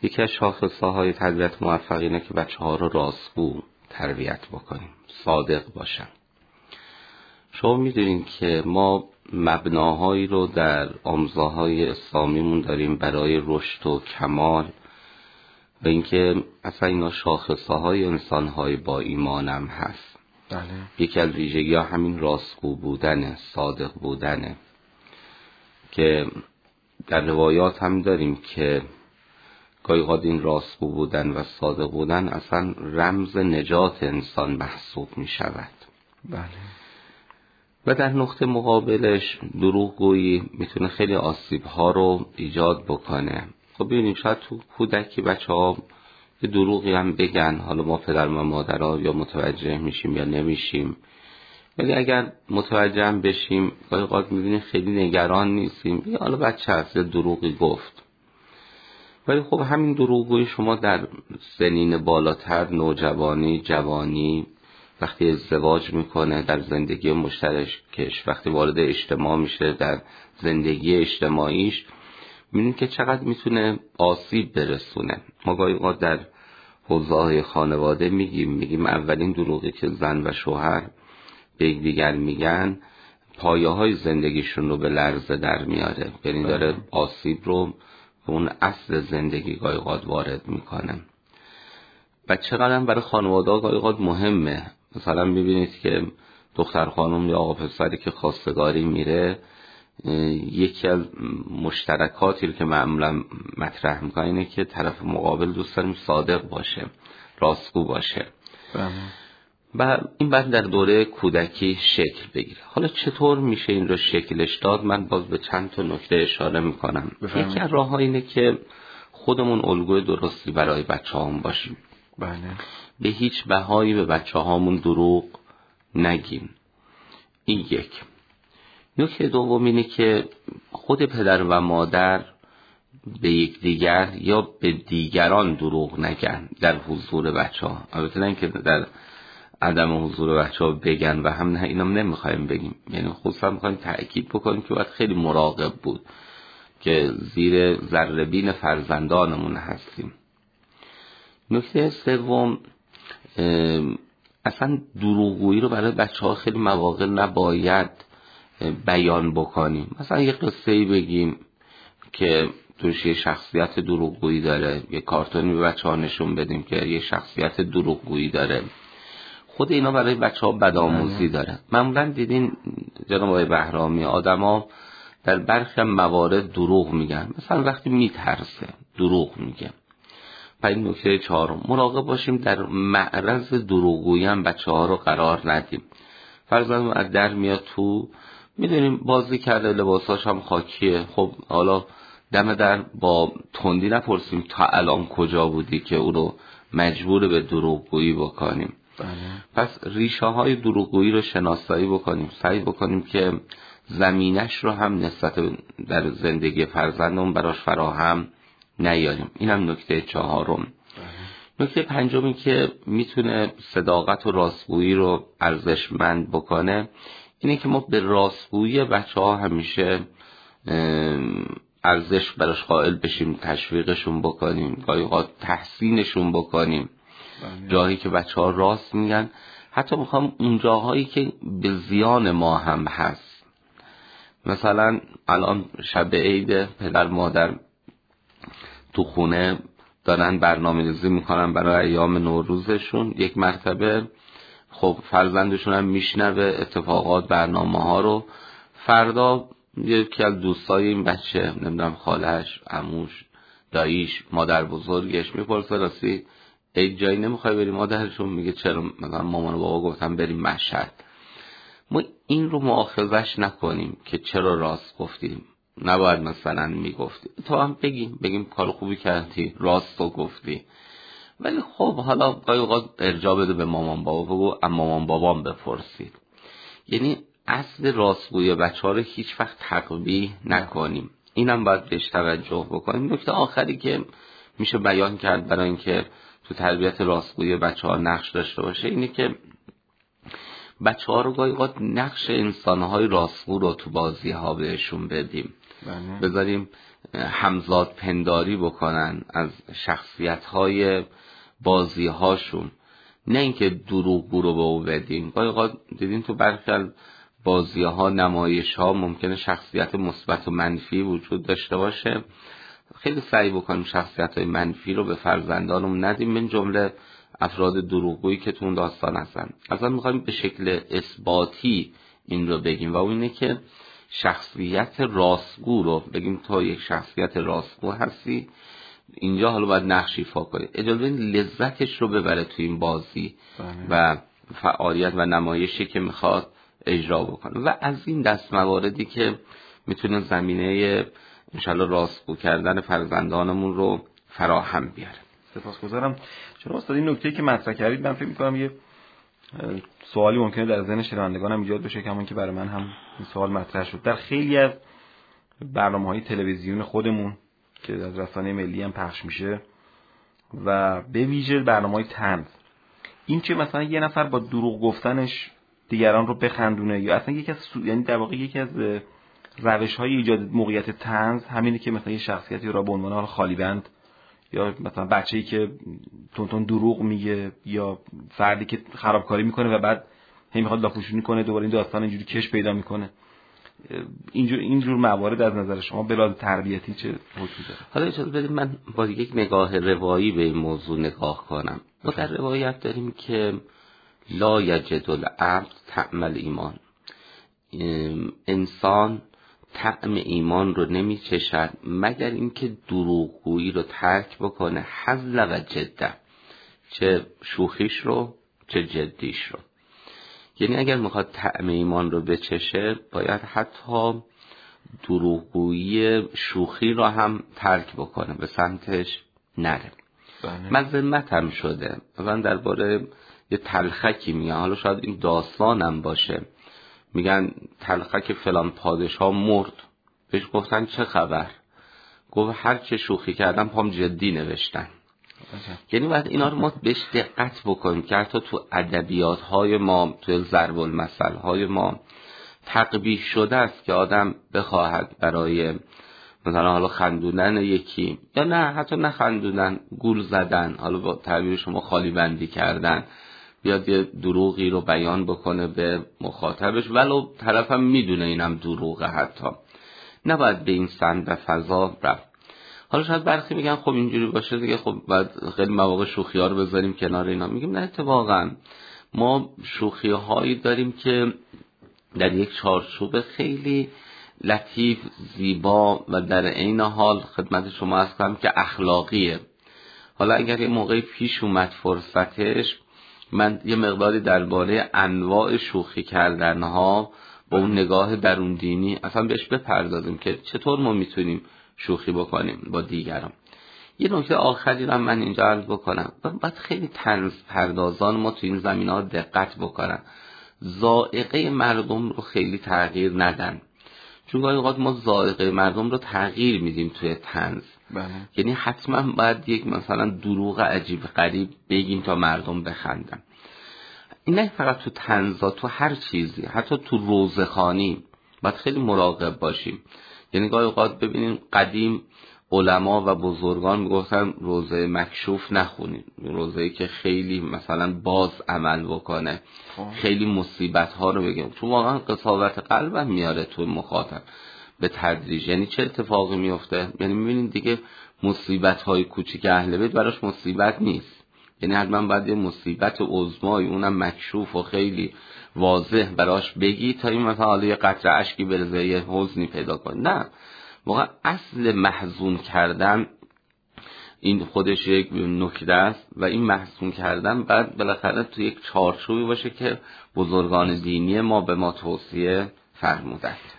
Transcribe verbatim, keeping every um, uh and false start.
یکی از شاخصه‌های تربیت موفق اینه که بچه‌ها رو راستگو تربیت بکنیم، صادق باشن. شما می‌دونید که ما مبناهایی رو در آموزه‌های اسلامیمون داریم برای رشد و کمال و اینکه اصلا اینا شاخصه‌های انسان‌های با ایمانم هست. بله. یکی از ویژگی‌ها همین راستگو بودنه، صادق بودنه، که در روایات هم داریم که گاهی اوقات این راستگو بودن و صادق بودن اصلا رمز نجات انسان محسوب می شود. بله. و در نقطه مقابلش دروغگویی میتونه خیلی آسیب ها رو ایجاد بکنه. خب ببینیم شاید تو کودکی بچه ها یه دروغی هم بگن، حالا ما پدر و مادرها یا متوجه میشیم یا نمیشیم، ولی اگر متوجه هم بشیم گاهی اوقات میبینیم خیلی نگران نیستیم، یا حالا بچه هست یه دروغی گفت. ولی خب همین دروغگویی شما در سنین بالاتر، نوجوانی، جوانی، وقتی ازدواج میکنه، در زندگی مشترکش، وقتی وارد اجتماع میشه، در زندگی اجتماعیش، میبینید که چقدر میتونه آسیب برسونه. ما گاهی اوقات در حوزه‌های خانواده میگیم میگیم اولین دروغی که زن و شوهر به یکدیگر میگن پایه های زندگیشون رو به لرزه در میاره، یعنی داره آسیب رو اون اصل زندگی گاهی اوقات وارد میکنه. و چقدر برای خانواده گاهی اوقات مهمه. مثلا میبینید که دختر خانم یا آقا پسری که خواستگاری میره، یکی از مشترکاتی رو که معمولا مطرح میکنه اینه که طرف مقابل دوست داریم صادق باشه، راستگو باشه. و این بعد در دوره کودکی شکل بگیره. حالا چطور میشه این رو شکلش داد؟ من باز به چند تا نکته اشاره میکنم. یکی از راه‌ها اینه که خودمون الگوی درستی برای بچه‌هامون باشیم. بله. به هیچ بهایی به بچه‌هامون دروغ نگیم. این یک. نکته دوم اینه که خود پدر و مادر به یکدیگر یا به دیگران دروغ نگن در حضور بچه‌ها. البته نه اینکه در عدم حضور بچه‌ها بگن و هم نه، اینم نمیخوایم بگیم، یعنی خصوصا میخوایم تأکید بکنیم که باید خیلی مراقب بود که زیر ذره‌بین فرزندانمون هستیم. نکته سوم، اصلا دروغگویی رو برای بچه‌ها خیلی مواقع نباید بیان بکنیم. مثلا یه قصه‌ای بگیم که توش یه شخصیت دروغگویی داره، یه کارتونی به بچه‌ها نشون بدیم که یه شخصیت دروغگویی داره. خود اینا برای بچه‌ها بدآموزی داره. معمولا دیدین جناب آقای بهرامی آدما در برخی موارد دروغ میگن، مثلا وقتی میترسه دروغ میگه. پس این نکته چهارم، مراقب باشیم در معرض دروغگویی هم بچه‌ها رو قرار ندیم. فرضاً از در میاد تو، میدونیم بازی کرده، لباساش هم خاکیه، خب حالا دم در با تندی نپرسیم تا الان کجا بودی که او رو مجبور به دروغگویی بکنیم. بله. پس ریشه های دروغگویی رو شناسایی بکنیم، سعی بکنیم که زمینش رو هم نسبت در زندگی فرزندمون براش فراهم نیاریم. این هم نکته چهارم. بله. نکته پنجمی که میتونه صداقت و راستگویی رو ارزشمند بکنه اینه که ما به راستگویی بچه ها همیشه ارزش براش قائل بشیم، تشویقشون بکنیم، گاهی اوقات تحسینشون بکنیم. جایی که بچه ها راست میگن، حتی میخوام اون جاهایی که به زیان ما هم هست. مثلا الان شب عید، پدر مادر تو خونه دارن برنامه‌ریزی میکنن برای ایام نوروزشون، یک مرتبه خب فرزندشون هم میشنوه اتفاقات برنامه ها رو. فردا یکی از دوستای این بچه، نمیدونم خالش، عموش، داییش، مادر بزرگش میپرسه راستی ای جایی نمیخوای بریم؟ مادرشون میگه چرا؟ مثلا مامان و بابا گفتن بریم مشهد. ما این رو مؤاخذش نکنیم که چرا راست گفتیم، نباید مثلا میگفتی، تو هم بگیم بگیم کار خوبی کردی، راست رو گفتی. ولی خب حالا گاهی اوقات ارجاع بده به مامان بابا، بگو اما مامان بابام بپرسید. یعنی اصل راستگویی بچه‌ها رو هیچ وقت تقویح نکنیم. اینم باید بهش توجه بکنیم. نکته آخری که میشه بیان کرد برای اینکه تو تربیت راستگویی بچه‌ها نقش داشته باشه اینه که بچه‌ها رو گاهی اوقات نقش انسان‌های راستگو رو تو بازی‌ها بهشون بدیم. بله. بذاریم همزاد پنداری بکنن از شخصیت‌های بازی‌هاشون، نه اینکه دروغگو رو به او بدیم. گاهی اوقات دیدین تو برخی از بازی‌ها، نمایش‌ها ممکنه شخصیت مثبت و منفی وجود داشته باشه، خیلی سعی بکنیم شخصیت‌های منفی رو به فرزندانمون ندیم، من جمله افراد دروغگویی که تو اون داستان هستن. اصلا می‌خوایم به شکل اثباتی این رو بگیم و اون اینه که شخصیت راستگو رو بگیم تو یک شخصیت راستگو هستی، اینجا حالا باید نقش ایفا کنی، اجازه این لذتش رو ببره تو این بازی و فعالیت و نمایشی که میخواد اجرا بکنه و از این دست مواردی که میتونه زمینه انشالله راستگو کردن فرزندانمون رو فراهم بیاره. سپاسگزارم. چون استاد این نکته که مطرح کردید من فکر می‌کنم یه سوالی ممکنه در ذهن شنوندگانم ایجاد بشه، کمون که برای من هم این سوال مطرح شد. در خیلی از برنامه‌های تلویزیون خودمون که از رسانه ملی هم پخش میشه و به ویژه برنامه‌های طنز، این که مثلا یه نفر با دروغ گفتنش دیگران رو بخندونه یا اصلا یکی از سو... یعنی در واقع یکی از روش‌های ایجاد موقعیت طنز همینه که مثلا یه شخصیتی رو به عنوان خالی بند یا مثلا بچه‌ای که تون تون دروغ میگه یا فردی که خرابکاری میکنه و بعد هی میخواد لاپوشونی کنه، دوباره این داستان اینجوری کش پیدا میکنه. اینجور اینجور موارد از نظر شما به لحاظ تربیتی چه حکمی داره؟ حالا اجازه بدید من با یک نگاه روایی به این موضوع نگاه کنم. ما در روایت داریم که لا یجد العبد طعم الایمان، انسان طعم ایمان رو نمی چشد مگر اینکه دروغگویی رو ترک بکنه، هزل و جده، چه شوخیش رو چه جدیش رو. یعنی اگر میخواد طعم ایمان رو بچشه باید حتی دروغگویی شوخی رو هم ترک بکنه، به سمتش نره. مذمت هم شده مثلا درباره یه تلخکی میگن، حالا شاید این داستانم باشه، میگن تلخک فلان پادشاه مرد، بهش گفتن چه خبر؟ گفت هر چه شوخی کردم پام جدی نوشتن. یعنی باید اینا رو ما بهش دقت بکنیم که حتی تو ادبیات های ما، تو ضرب المثل های ما تقبیح شده است که آدم بخواهد برای مثلا حالا خندوندن یکی یا نه حتی نه خندوندن، گول زدن، حالا با تعبیر شما خالی بندی کردن، بیاد یه دروغی رو بیان بکنه به مخاطبش ولو طرفم میدونه اینم دروغه، حتی نباید به این سمت و فضا رفت. حالا شاید برخی میگن خب اینجوری باشه دیگه، خب بعد خیلی مواقع شوخی ها رو بذاریم کنار اینا. میگیم نه، اتفاقا ما شوخی هایی داریم که در یک چارچوب خیلی لطیف، زیبا و در عین حال خدمت شما عرض کنم که اخلاقیه. حالا اگر یه موقعی پیش اومد فرصتش، من یه مقداری درباره انواع شوخی کردنها با اون نگاه درون دینی اصلا بهش بپردازیم که چطور ما میتونیم شوخی بکنیم با دیگران. یه نکته آخری رو من اینجا عرض بکنم، باید خیلی طنز پردازان ما تو این زمینه‌ها دقت بکنن، ذائقه مردم رو خیلی تغییر ندن، چون گاهی اوقات ما ذائقه مردم رو تغییر میدیم توی طنز. یعنی حتما باید یک مثلا دروغ عجیب غریب بگیم تا مردم بخندن. این نه فقط تو طنزا، تو هر چیزی، حتی تو روزخوانی باید خیلی مراقب باشیم. یعنی گاهی اوقات ببینیم قدیم علما و بزرگان میگفتن روزه مکشوف نخونید، روزه‌ای که خیلی مثلا باز عمل بکنه، خیلی مصیبت ها رو بگیم، چون واقعا قساوت قلب هم میاره تو مخاطب به تدریج. یعنی چه اتفاقی میفته؟ یعنی میبینید دیگه مصیبت های کوچیک اهل بیت براش مصیبت نیست، یعنی حتما باید یه مصیبت عظمایی اونم مکشوف و خیلی واضح براش بگی تا این مثلا حالا یه قطره اشکی برزه، یه حزنی پیدا کنه. نه، واقعا اصل محزون کردن این خودش یک نکته است و این محزون کردن بعد بالاخره تو یک چارچوبی باشه که بزرگان دینی ما به ما توصیه فرمودند.